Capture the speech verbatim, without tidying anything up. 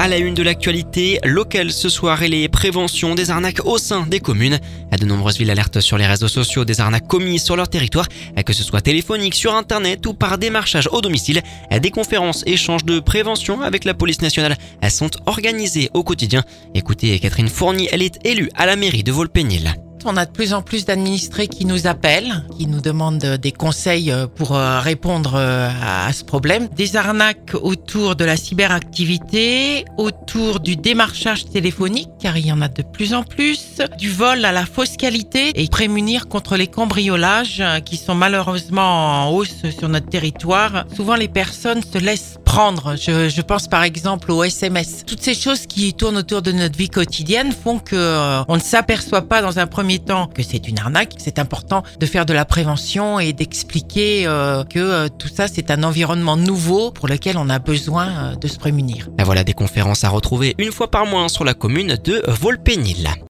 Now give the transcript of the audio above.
À la une de l'actualité locale ce soir et les préventions des arnaques au sein des communes. De nombreuses villes alertent sur les réseaux sociaux des arnaques commises sur leur territoire, que ce soit téléphonique, sur internet ou par démarchage au domicile. Des conférences, échanges de prévention avec la police nationale sont organisés au quotidien. Écoutez Catherine Fournier, elle est élue à la mairie de Volpénil. On a de plus en plus d'administrés qui nous appellent, qui nous demandent des conseils pour répondre à ce problème. Des arnaques autour de la cyberactivité, autour du démarchage téléphonique, car il y en a de plus en plus, du vol à la fausse qualité et prémunir contre les cambriolages qui sont malheureusement en hausse sur notre territoire. Souvent, les personnes se laissent prendre. Je, je pense par exemple aux S M S. Toutes ces choses qui tournent autour de notre vie quotidienne font que euh, on ne s'aperçoit pas dans un premier temps que c'est une arnaque. C'est important de faire de la prévention et d'expliquer euh, que euh, tout ça c'est un environnement nouveau pour lequel on a besoin euh, de se prémunir. Et voilà des conférences à retrouver une fois par mois sur la commune de Volpénil.